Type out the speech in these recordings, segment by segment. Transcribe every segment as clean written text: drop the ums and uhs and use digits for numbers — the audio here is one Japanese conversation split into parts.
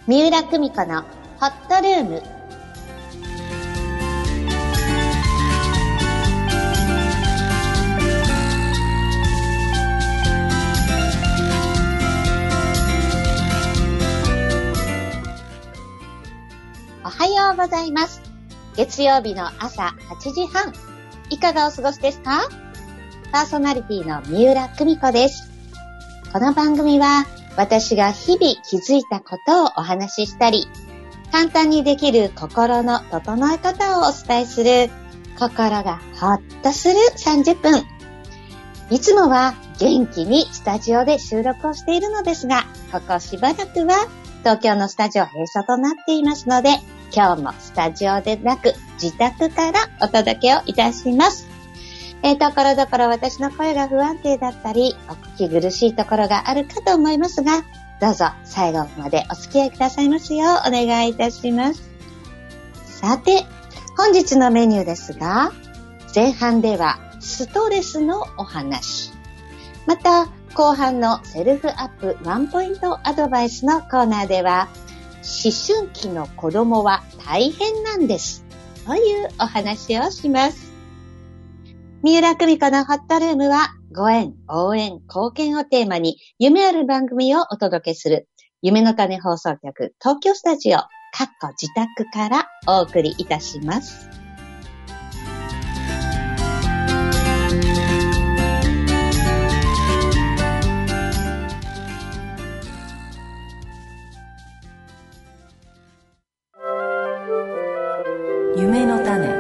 三浦久美子のホットルーム。おはようございます。月曜日の朝8時半。いかがお過ごしですか？パーソナリティの三浦久美子です。この番組は私が日々気づいたことをお話ししたり、簡単にできる心の整え方をお伝えする、心がほっとする30分。いつもは元気にスタジオで収録をしているのですが、ここしばらくは東京のスタジオ閉鎖となっていますので、今日もスタジオでなく自宅からお届けをいたします。ところどころ私の声が不安定だったり、お聞き苦しいところがあるかと思いますが、どうぞ最後までお付き合いくださいますようお願いいたします。さて、本日のメニューですが、前半ではストレスのお話。また、後半のセルフアップワンポイントアドバイスのコーナーでは、思春期の子供は大変なんです。というお話をします。三浦久美子のホットルームは、ご縁、応援、貢献をテーマに、夢ある番組をお届けする、夢の種放送局、東京スタジオ、自宅からお送りいたします。 夢の種。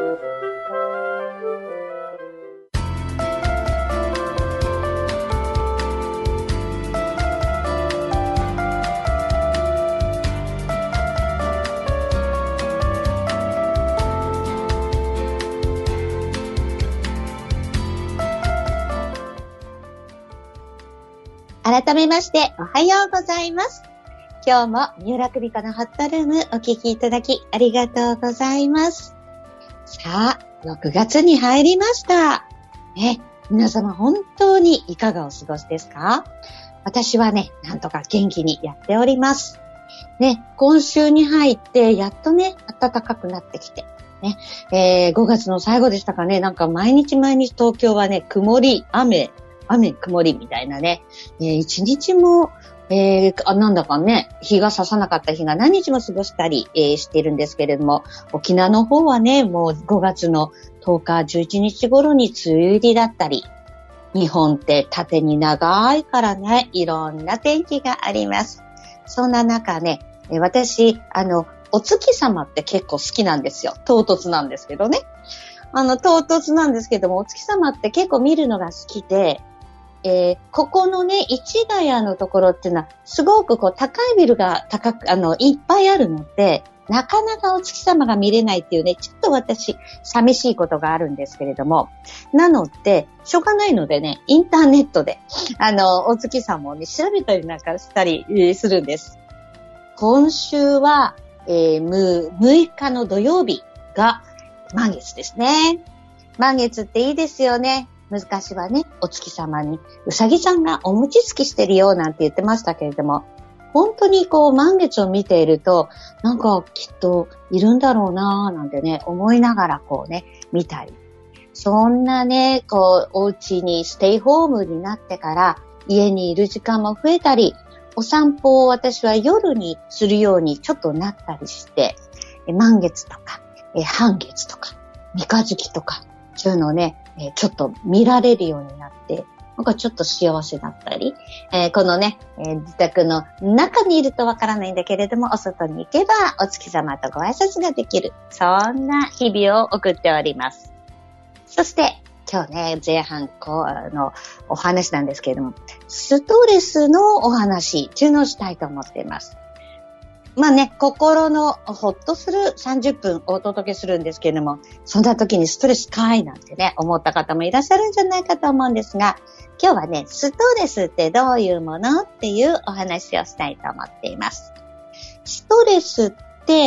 改めましておはようございます。今日も三浦久美子のホットルームお聞きいただきありがとうございます。さあ、6月に入りました。皆様本当にいかがお過ごしですか？私はね、なんとか元気にやっております。今週に入ってやっとね、暖かくなってきて。5月の最後でしたかね、なんか毎日東京はね、曇り、雨、曇りみたいなね、一日も、なんだかね、日が差さなかった日が何日も過ごしたり、しているんですけれども、沖縄の方はね、もう5月の10日、11日頃に梅雨入りだったり、日本って縦に長いからね、いろんな天気があります。そんな中ね、私、お月様って結構好きなんですよ。唐突なんですけどね。唐突なんですけども、お月様って結構見るのが好きで、ここのね、市ヶ谷のところっていうのは、すごく高いビルがいっぱいあるので、なかなかお月様が見れないっていうね、ちょっと私、寂しいことがあるんですけれども、なので、しょうがないのでね、インターネットで、お月様をね、調べたりなんかしたりするんです。今週は、6日の土曜日が満月ですね。満月っていいですよね。昔はね、お月様にうさぎさんがお餅つきしてるよなんて言ってましたけれども、本当に満月を見ていると、なんかきっといるんだろうなーなんてね、思いながら見たり。そんなね、お家にステイホームになってから家にいる時間も増えたり、お散歩を私は夜にするようにちょっとなったりして、満月とか、半月とか、三日月とか、そういうのをね、ちょっと見られるようになって、なんかちょっと幸せだったり、このね、自宅の中にいるとわからないんだけれども、お外に行けばお月様とご挨拶ができる。そんな日々を送っております。そして、今日ね、前半お話なんですけれども、ストレスのお話っていうのをしたいと思っています。心のほっとする30分お届けするんですけれども、そんな時にストレスかいなんてね、思った方もいらっしゃるんじゃないかと思うんですが、今日はね、ストレスってどういうものっていうお話をしたいと思っています。ストレスって、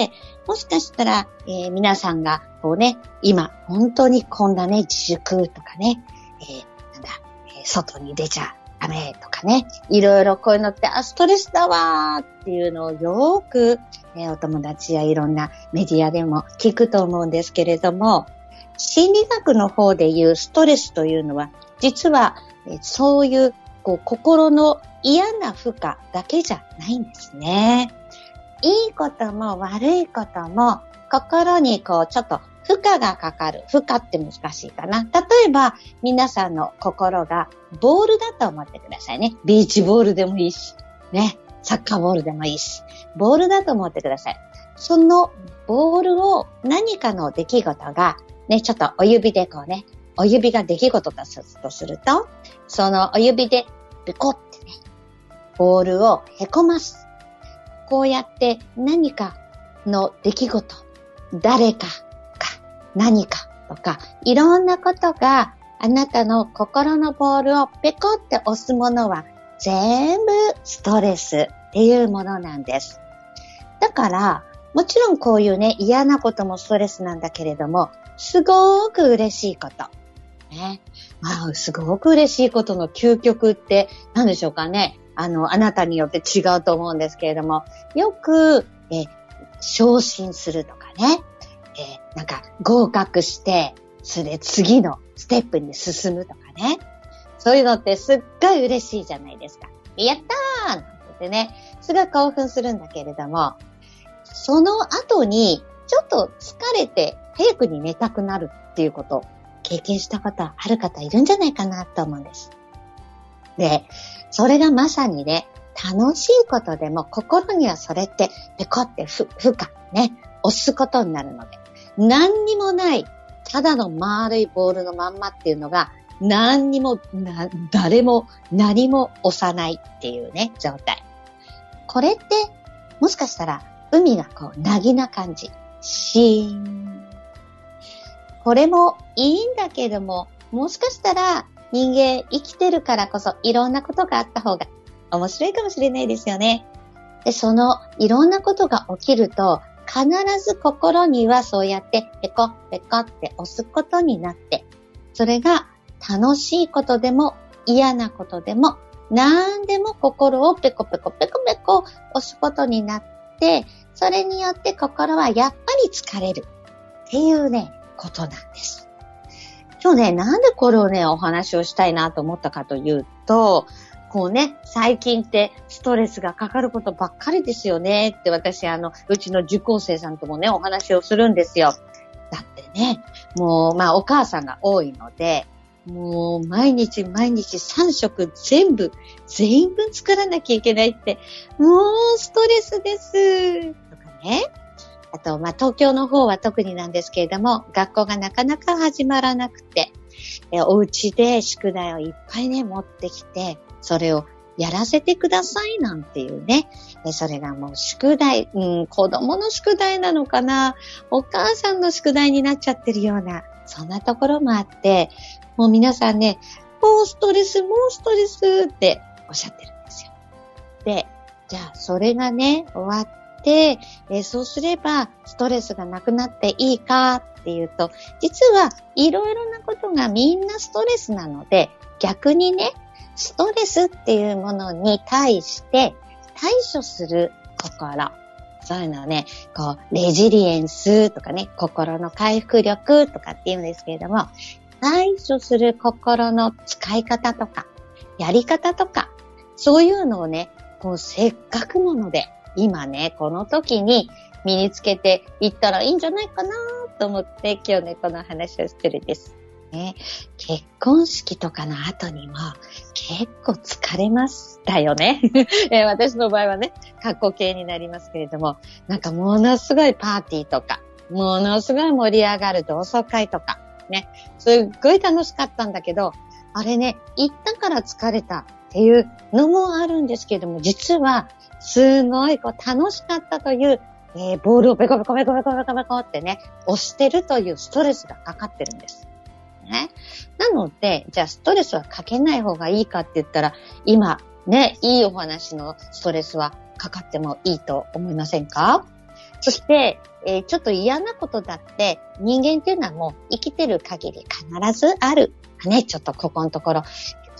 もしかしたら、皆さんが今本当にこんなね、自粛とかね、外に出ちゃメとかね、いろいろこういうのって、ストレスだわーっていうのをよーく、お友達やいろんなメディアでも聞くと思うんですけれども、心理学の方でいうストレスというのは、実は、そういう、心の嫌な負荷だけじゃないんですね。いいことも悪いことも、心にちょっと負荷がかかる。負荷って難しいかな。例えば、皆さんの心がボールだと思ってくださいね。ビーチボールでもいいし、ね、サッカーボールでもいいし、ボールだと思ってください。そのボールを何かの出来事が、ね、ちょっとお指でお指が出来事だとすると、そのお指でビコってね、ボールをへこます。こうやって何かの出来事、誰か何かとか、いろんなことがあなたの心のボールをペコって押すものは全部ストレスっていうものなんです。だから、もちろんこういうね、嫌なこともストレスなんだけれども、すごく嬉しいこと。ね。すごく嬉しいことの究極って何でしょうかね。あなたによって違うと思うんですけれども、よく、昇進するとかね。なんか合格して、それ次のステップに進むとかね。そういうのってすっごい嬉しいじゃないですか。やったーなんてね、すごい興奮するんだけれども、その後にちょっと疲れて早くに寝たくなるっていうことを経験した方、ある方いるんじゃないかなと思うんです。で、それがまさにね、楽しいことでも心にはそれってペコって負荷ね、押すことになるので、何にもない、ただの丸いボールのまんまっていうのが、何にも、誰も何も押さないっていうね、状態。これって、もしかしたら、海がなぎな感じ。シーン。これもいいんだけども、もしかしたら人間生きてるからこそいろんなことがあった方が面白いかもしれないですよね。で、そのいろんなことが起きると、必ず心にはそうやってペコペコって押すことになって、それが楽しいことでも嫌なことでも何でも心をペコペコペコペコ押すことになって、それによって心はやっぱり疲れるっていうね、ことなんです。今日ね、なんでこれをね、お話をしたいなと思ったかというと、最近ってストレスがかかることばっかりですよねって私うちの受講生さんともね、お話をするんですよ。だってね、もうお母さんが多いので、もう毎日3食全部作らなきゃいけないって、もうストレスです。とかね。あと、東京の方は特になんですけれども、学校がなかなか始まらなくて、お家で宿題をいっぱいね、持ってきて、それをやらせてくださいなんていうね。それがもう宿題、子供の宿題なのかな、お母さんの宿題になっちゃってるような、そんなところもあって、もう皆さんね、もうストレスっておっしゃってるんですよ。で、じゃあそれがね、終わって、そうすればストレスがなくなっていいかっていうと、実はいろいろなことがみんなストレスなので、逆にね、ストレスっていうものに対して対処する心。そういうのはね、レジリエンスとかね、心の回復力とかって言うんですけれども、対処する心の使い方とか、やり方とか、そういうのをね、せっかくなので、今ね、この時に身につけていったらいいんじゃないかなと思って、今日ね、この話をしてるんです。ね、結婚式とかの後にも結構疲れましたよね。私の場合はね、過去形になりますけれども、なんかものすごいパーティーとか、ものすごい盛り上がる同窓会とか、ね、すっごい楽しかったんだけど、あれね、行ったから疲れたっていうのもあるんですけれども、実はすごい楽しかったという、ボールをペコペコペコペコペコペコってね、押してるというストレスがかかってるんです。ね。なので、じゃあストレスはかけない方がいいかって言ったら、今ね、いいお話のストレスはかかってもいいと思いませんか？そして、ちょっと嫌なことだって人間っていうのはもう生きてる限り必ずある。ね、ちょっとここのところ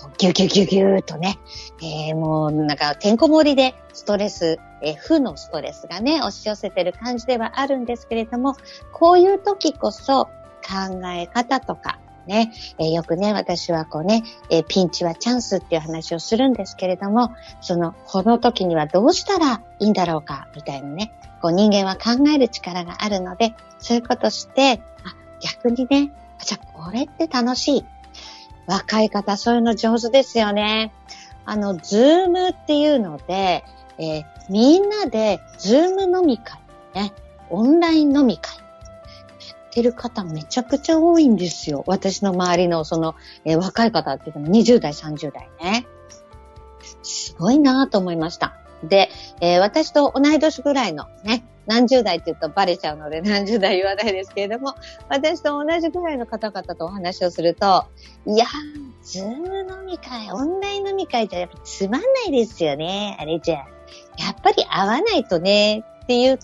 ギュギュギュギューとね、もうなんかてんこ盛りでストレス、負のストレスがね、押し寄せてる感じではあるんですけれども、こういう時こそ考え方とか、ね、よくね、私はこうね、ピンチはチャンスっていう話をするんですけれども、この時にはどうしたらいいんだろうか、みたいなね、こう人間は考える力があるので、そういうことして、逆にね、じゃあこれって楽しい。若い方、そういうの上手ですよね。ズームっていうので、みんなでズーム飲み会、ね、オンライン飲み会、やってる方めちゃくちゃ多いんですよ。私の周りの若い方って言っても20代、30代ね。すごいなぁと思いました。で、私と同い年ぐらいのね、何十代って言うとバレちゃうので何十代言わないですけれども、私と同じぐらいの方々とお話をすると、いやー、ズーム飲み会、オンライン飲み会じゃやっぱつまんないですよね、あれじゃ。やっぱり会わないとね、って言って、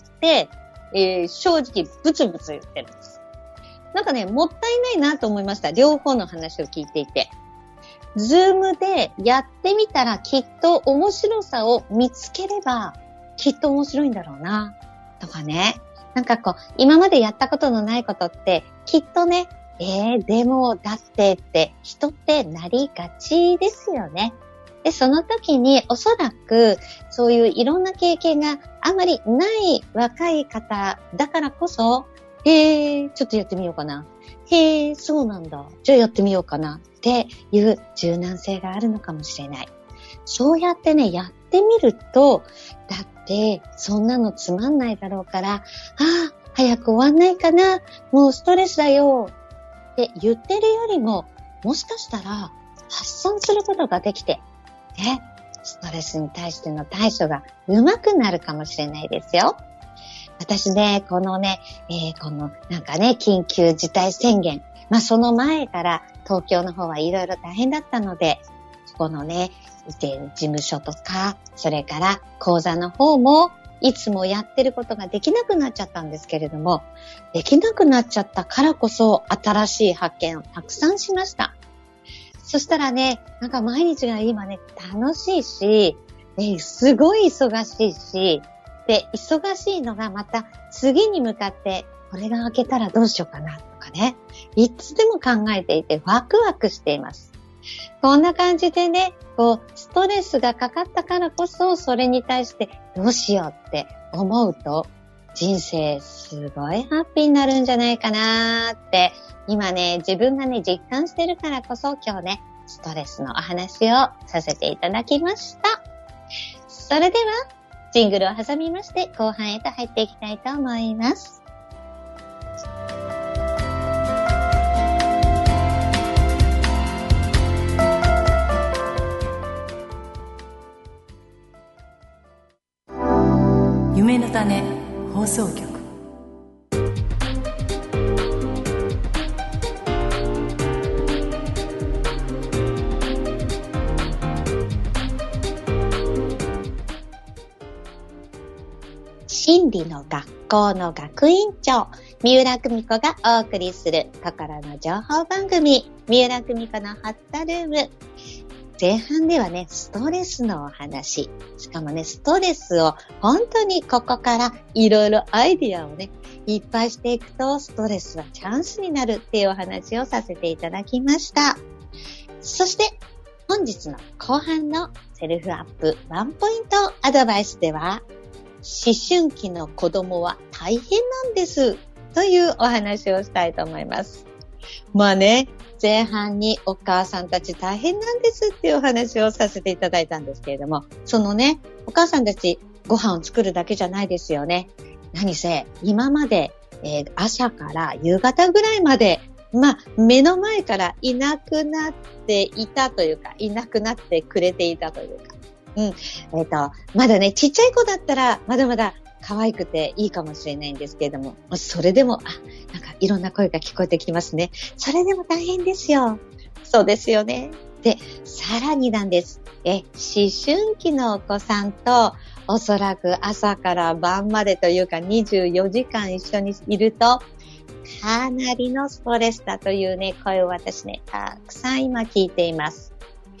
正直ブツブツ言ってるんです。なんかね、もったいないなと思いました。両方の話を聞いていて。ズームでやってみたらきっと面白さを見つければきっと面白いんだろうなとかね。なんかこう今までやったことのないことってきっとね、でもだって人ってなりがちですよね。で、その時におそらくそういういろんな経験があまりない若い方だからこそ、ちょっとやってみようかな。そうなんだ。じゃあやってみようかなっていう柔軟性があるのかもしれない。そうやってね、やってみると、だってそんなのつまんないだろうから、早く終わんないかな。もうストレスだよって言ってるよりも、もしかしたら発散することができて、ね、ストレスに対しての対処が上手くなるかもしれないですよ。私ね、このなんかね、緊急事態宣言。その前から東京の方はいろいろ大変だったので、このね、事務所とか、それから講座の方も、いつもやってることができなくなっちゃったんですけれども、できなくなっちゃったからこそ、新しい発見をたくさんしました。そしたらね、なんか毎日が今ね、楽しいし、すごい忙しいし、で、忙しいのがまた次に向かって、これが明けたらどうしようかなとかね。いつでも考えていてワクワクしています。こんな感じでね、ストレスがかかったからこそ、それに対してどうしようって思うと、人生すごいハッピーになるんじゃないかなーって、今ね、自分がね、実感してるからこそ今日ね、ストレスのお話をさせていただきました。それでは、ジングルを挟みまして後半へと入っていきたいと思います。 夢の種放送局。 心理の学校の学院長、三浦久美子がお送りする心の情報番組、三浦久美子のホットルーム。前半ではね、ストレスのお話、しかもね、ストレスを本当にここからいろいろアイディアをね、いっぱいしていくとストレスはチャンスになるっていうお話をさせていただきました。そして本日の後半のセルフアップワンポイントアドバイスでは、思春期の子供は大変なんですというお話をしたいと思います。前半にお母さんたち大変なんですっていうお話をさせていただいたんですけれども、そのね、お母さんたちご飯を作るだけじゃないですよね。何せ今まで、朝から夕方ぐらいまで目の前からいなくなっていたというか、いなくなってくれていたというか、まだね、ちっちゃい子だったら、まだまだ可愛くていいかもしれないんですけれども、それでも、なんかいろんな声が聞こえてきますね。それでも大変ですよ。そうですよね。で、さらになんです。思春期のお子さんと、おそらく朝から晩までというか24時間一緒にいると、かなりのストレスだというね、声を私ね、たくさん今聞いています。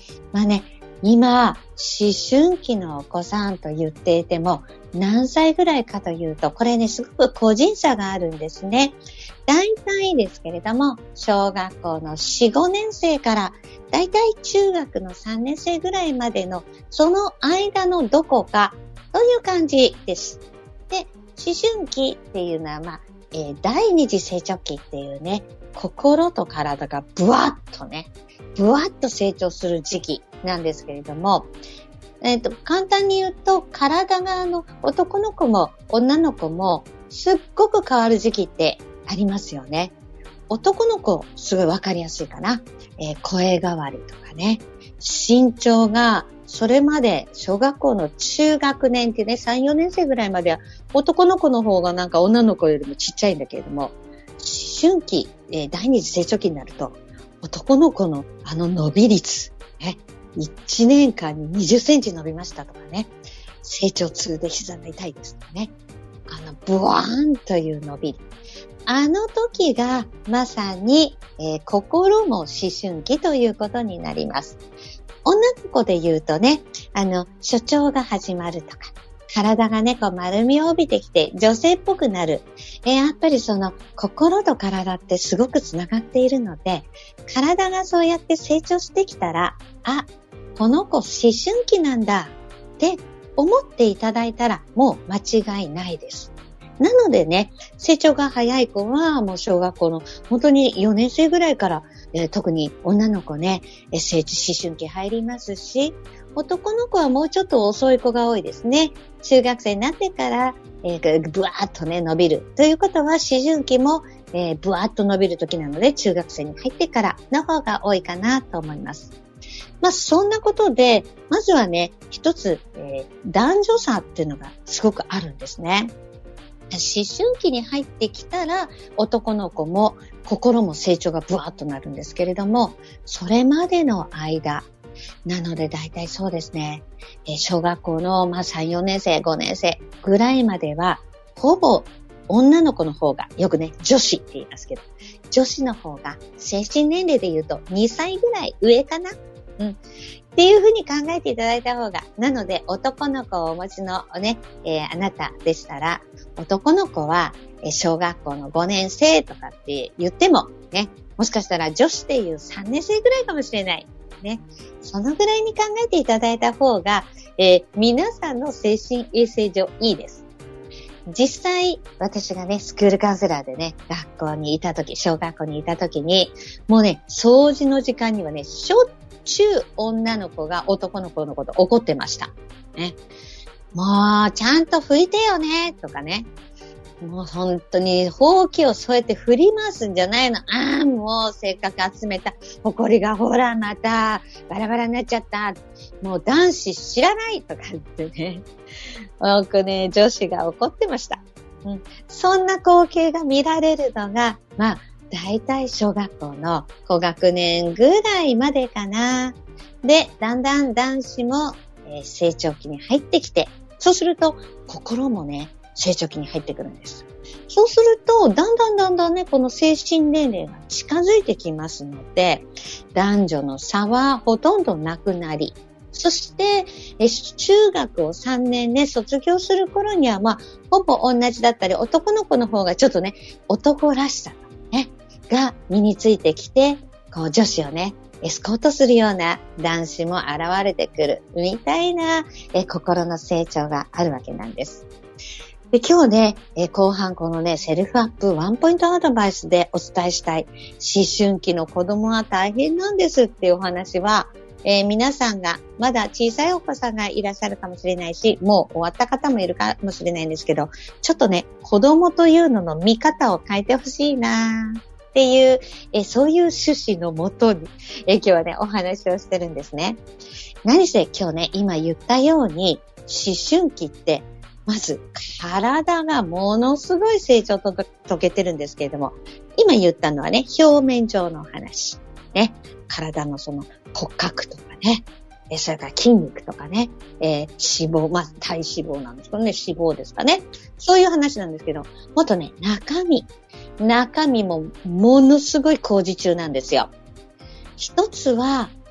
まあね、今、思春期のお子さんと言っていても、何歳ぐらいかというと、これね、すごく個人差があるんですね。大体ですけれども、小学校の4、5年生から、大体中学の3年生ぐらいまでの、その間のどこかという感じです。で、思春期っていうのは、第二次成長期っていうね、心と体がブワッと成長する時期なんですけれども、簡単に言うと、体が男の子も女の子もすっごく変わる時期ってありますよね。男の子、すごいわかりやすいかな。声変わりとかね。身長が、それまで小学校の中学年ってね、3、4年生ぐらいまでは男の子の方がなんか女の子よりもちっちゃいんだけれども、思春期、第二次成長期になると、男の子の伸び率、ね、1年間に20センチ伸びましたとかね、成長痛で膝が痛いですとかね、ブワーンという伸び。時がまさに、心も思春期ということになります。女の子で言うとね、初潮が始まるとか、体がね、こう丸みを帯びてきて女性っぽくなる。やっぱり心と体ってすごくつながっているので、体がそうやって成長してきたら、この子思春期なんだって思っていただいたらもう間違いないです。なのでね、成長が早い子はもう小学校の本当に4年生ぐらいから、特に女の子ね、思春期入りますし、男の子はもうちょっと遅い子が多いですね。中学生になってから、ブワーッとね、伸びる。ということは思春期も、ブワーッと伸びる時なので、中学生に入ってからの方が多いかなと思います。そんなことで、まずはね、一つ、男女差っていうのがすごくあるんですね。思春期に入ってきたら男の子も心も成長がブワーッとなるんですけれども、それまでの間、なので大体そうですね、小学校の3、4年生、5年生ぐらいまでは、ほぼ女の子の方が、よくね、女子って言いますけど、女子の方が精神年齢で言うと2歳ぐらい上かな。っていうふうに考えていただいた方が、なので男の子をお持ちのね、あなたでしたら、男の子は小学校の5年生とかって言ってもね、もしかしたら女子っていう3年生ぐらいかもしれない。ね。そのぐらいに考えていただいた方が、皆さんの精神衛生上いいです。実際、私がね、スクールカウンセラーでね、学校にいた時、小学校にいた時に、もうね、掃除の時間にはね、しょっちゅう女の子が男の子のこと怒ってました。ね。もう、ちゃんと拭いてよね、とかね。もう本当に、ほうきを添えて振り回すんじゃないの。もうせっかく集めたほこりがほら、また、バラバラになっちゃった。もう男子知らないとか言ってね。僕ね、女子が怒ってました。そんな光景が見られるのが、だいたい小学校の高学年ぐらいまでかな。で、だんだん男子も、成長期に入ってきて、そうすると心もね、成長期に入ってくるんです。そうすると、だんだんね、この精神年齢が近づいてきますので、男女の差はほとんどなくなり、そして、中学を3年ね、卒業する頃には、ほぼ同じだったり、男の子の方がちょっとね、男らしさね、が身についてきて、こう女子をね、エスコートするような男子も現れてくる、みたいな、心の成長があるわけなんです。で、今日ね、後半このね、セルフアップワンポイントアドバイスでお伝えしたい、思春期の子供は大変なんですっていうお話は、皆さんが、まだ小さいお子さんがいらっしゃるかもしれないし、もう終わった方もいるかもしれないんですけど、ちょっとね、子供というのの見方を変えてほしいなっていう、そういう趣旨のもとに、今日はね、お話をしてるんですね。何せ今日ね、今言ったように、思春期って、まず、体がものすごい成長と遂げてるんですけれども、今言ったのはね、表面上の話。ね、体のその骨格とかね、それから筋肉とかね、脂肪、体脂肪なんですけどね、脂肪ですかね。そういう話なんですけど、もっとね、中身もものすごい工事中なんですよ。一つは、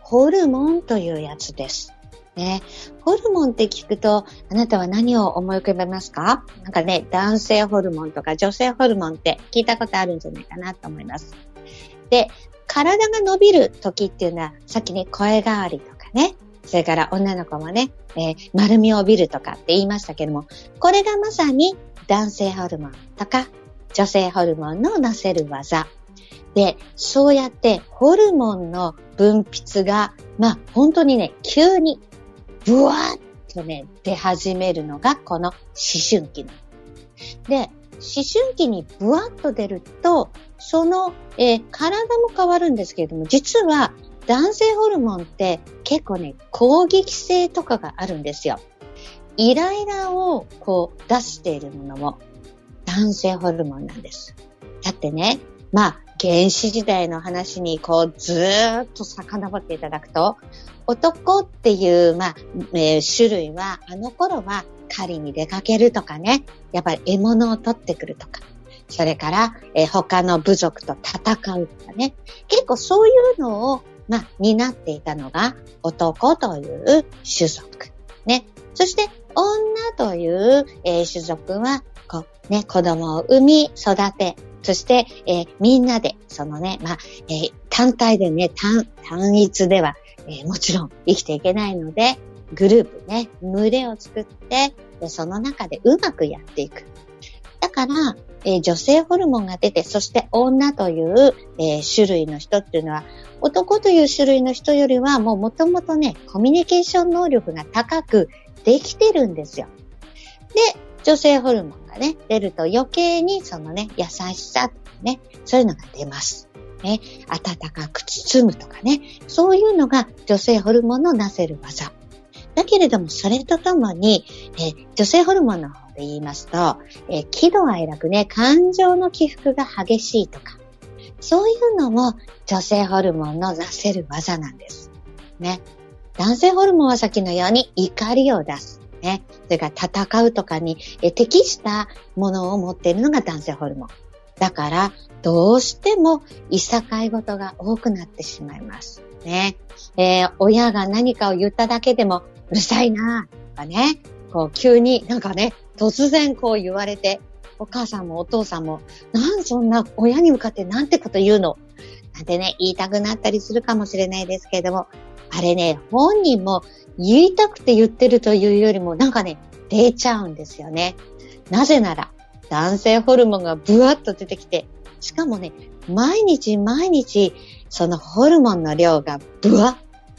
ホルモンというやつです。ね、ホルモンって聞くと、あなたは何を思い浮かべますか？なんかね、男性ホルモンとか女性ホルモンって聞いたことあるんじゃないかなと思います。で、体が伸びる時っていうのは、さっきね、声変わりとかね、それから女の子もね、丸みを帯びるとかって言いましたけども、これがまさに男性ホルモンとか女性ホルモンのなせる技。で、そうやってホルモンの分泌が、本当にね、急にブワーッとね、出始めるのがこの思春期の。で、思春期にブワッと出ると、その、体も変わるんですけれども、実は男性ホルモンって結構ね、攻撃性とかがあるんですよ。イライラを出しているものも男性ホルモンなんです。だってね、原始時代の話にずーっと遡っていただくと、男っていう、種類は、あの頃は狩りに出かけるとかね、やっぱり獲物を取ってくるとか、それから、他の部族と戦うとかね、結構そういうのを、担っていたのが男という種族。ね。そして女という、種族は、子供を産み、育て、そして、みんなで、単体でね、単一では、もちろん生きていけないので、グループね、群れを作って、その中でうまくやっていく。だから、女性ホルモンが出て、そして女という、種類の人っていうのは、男という種類の人よりは、もともとね、コミュニケーション能力が高くできてるんですよ。で、女性ホルモンがね、出ると余計にそのね、優しさとかね、そういうのが出ます。ね、温かく包むとかね、そういうのが女性ホルモンのなせる技。だけれども、それとともに、女性ホルモンの方で言いますと、喜怒哀楽ね、感情の起伏が激しいとか、そういうのも女性ホルモンのなせる技なんです。ね。男性ホルモンはさっきのように怒りを出す。ね。それから戦うとかに適したものを持っているのが男性ホルモン。だから、どうしてもいさかい事が多くなってしまいます。ね。親が何かを言っただけでも、うるさいなとかね。急になんかね、突然言われて、お母さんもお父さんも、そんな親に向かってなんてこと言うのなんてね、言いたくなったりするかもしれないですけれども、あれね、本人も言いたくて言ってるというよりもなんかね、出ちゃうんですよね。なぜなら、男性ホルモンがブワッと出てきて、しかもね、毎日、そのホルモンの量がブワ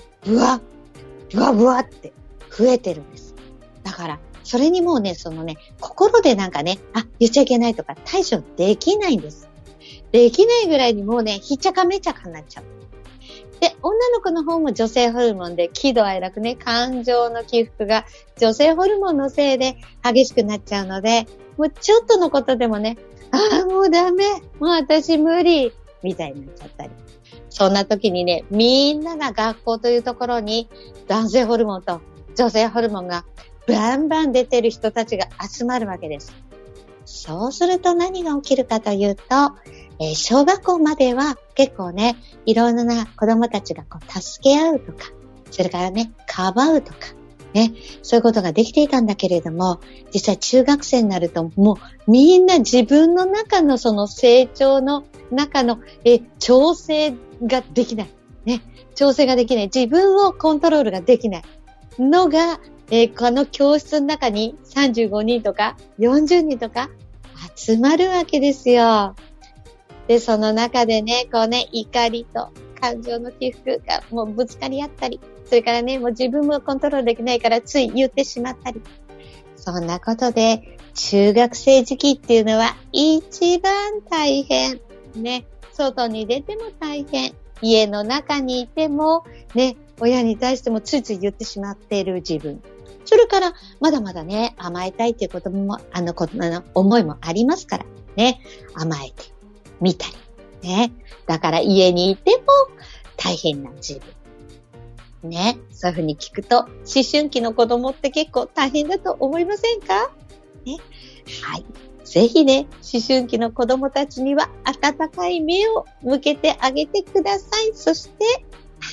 って増えてるんです。だから、それにもうね、心でなんかね、言っちゃいけないとか対処できないんです。できないぐらいにもうね、ひっちゃかめちゃかになっちゃう。で、女の子の方も女性ホルモンで喜怒哀楽ね、感情の起伏が女性ホルモンのせいで激しくなっちゃうので、もうちょっとのことでもね、もうダメ、もう私無理、みたいになっちゃったり。そんな時にね、みんなが学校というところに男性ホルモンと女性ホルモンがバンバン出てる人たちが集まるわけです。そうすると何が起きるかというと、小学校までは結構ね、いろんな子供たちが助け合うとか、それからね、かばうとか、ね、そういうことができていたんだけれども、実際中学生になるともうみんな自分の中のその成長の中の調整ができない。ね、調整ができない。自分をコントロールができないのが、この教室の中に35人とか40人とか集まるわけですよ。で、その中でね、怒りと感情の起伏がもうぶつかり合ったり、それからね、もう自分もコントロールできないからつい言ってしまったり。そんなことで、中学生時期っていうのは一番大変。ね、外に出ても大変。家の中にいても、ね、親に対してもついつい言ってしまっている自分。それから、まだまだね、甘えたいっていうことも、思いもありますから、ね、甘えてみたり、ね。だから家にいても大変な自分。ね。そういうふうに聞くと、思春期の子供って結構大変だと思いませんか？ね。はい。ぜひね、思春期の子供たちには温かい目を向けてあげてください。そして、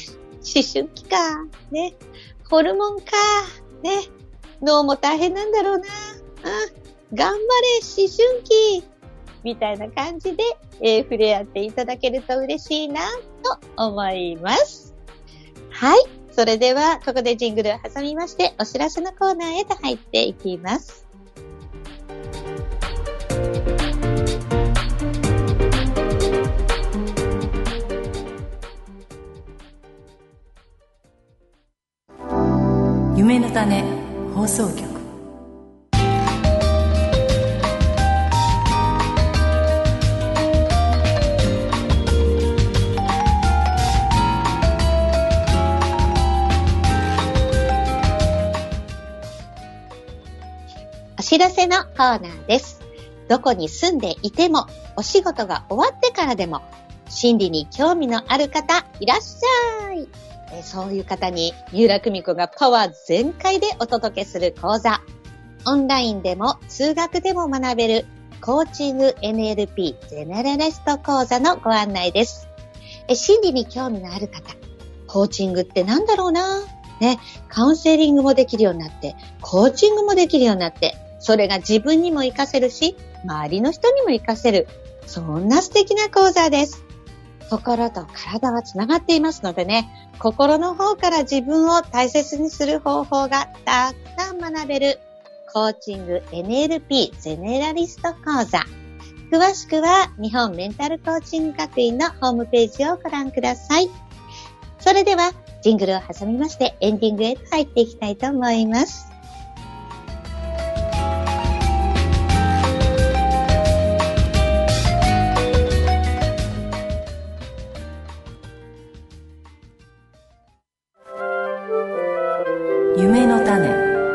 春期か。ね。ホルモンか。ね。脳も大変なんだろうな。頑張れ、思春期みたいな感じで、触れ合っていただけると嬉しいなと思います。はい。それでは、ここでジングルを挟みまして、お知らせのコーナーへと入っていきます。 夢の種放送局。 お知らせのコーナーです。どこに住んでいても、お仕事が終わってからでも、心理に興味のある方いらっしゃい。そういう方に三浦久美子がパワー全開でお届けする講座。オンラインでも通学でも学べるコーチング NLP ゼネラリスト講座のご案内です。心理に興味のある方、コーチングってなんだろうな。ね、カウンセリングもできるようになって、コーチングもできるようになって、それが自分にも活かせるし、周りの人にも活かせる。そんな素敵な講座です。心と体はつながっていますのでね、心の方から自分を大切にする方法がたくさん学べるコーチング NLP ゼネラリスト講座。詳しくは日本メンタルコーチング学院のホームページをご覧ください。それではジングルを挟みましてエンディングへと入っていきたいと思います。 夢の種。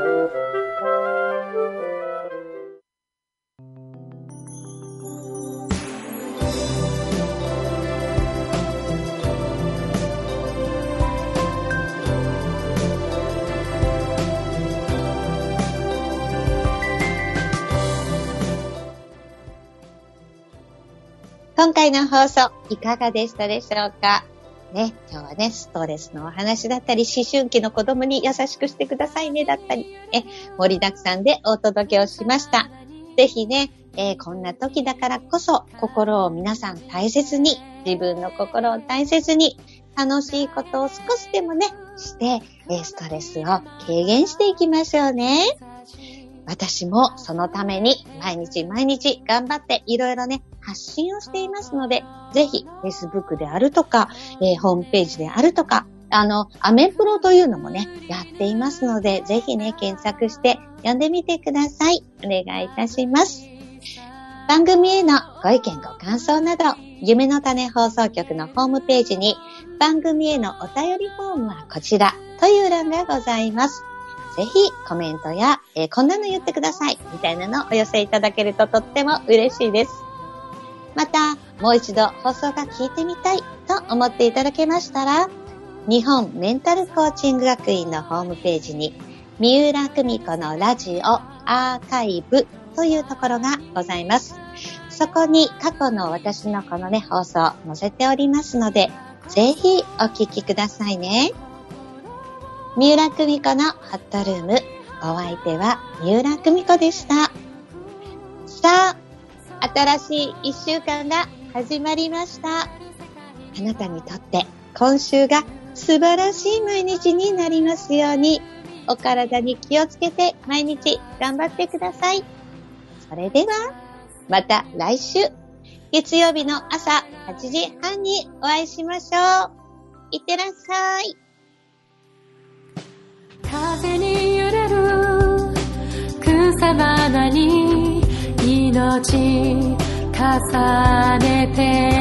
今回の放送いかがでしたでしょうかね、今日はね、ストレスのお話だったり、思春期の子供に優しくしてくださいねだったり、盛りだくさんでお届けをしました。ぜひね、こんな時だからこそ、心を皆さん大切に、自分の心を大切に、楽しいことを少しでもね、して、ストレスを軽減していきましょうね。私もそのために毎日頑張っていろいろね、発信をしていますので、ぜひ Facebook であるとか、ホームページであるとか、アメプロというのもね、やっていますので、ぜひね、検索して読んでみてください。お願いいたします。番組へのご意見ご感想など、夢の種放送局のホームページに、番組へのお便りフォームはこちらという欄がございます。ぜひコメントや、こんなの言ってくださいみたいなのをお寄せいただけるととっても嬉しいです。また、もう一度放送が聞いてみたいと思っていただけましたら、日本メンタルコーチング学院のホームページに、三浦久美子のラジオアーカイブというところがございます。そこに過去の私のこのね、放送載せておりますので、ぜひお聞きくださいね。三浦久美子のホットルーム、お相手は三浦久美子でした。さあ、新しい一週間が始まりました。あなたにとって今週が素晴らしい毎日になりますように、お体に気をつけて毎日頑張ってください。それでは、また来週、月曜日の朝8時半にお会いしましょう。いってらっしゃい。 風に揺れる草花に命重ね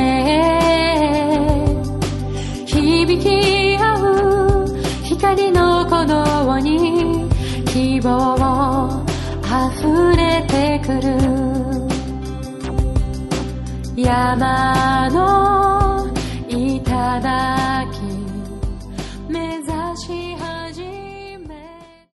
て響き合う光の鼓動に希望溢れてくる山の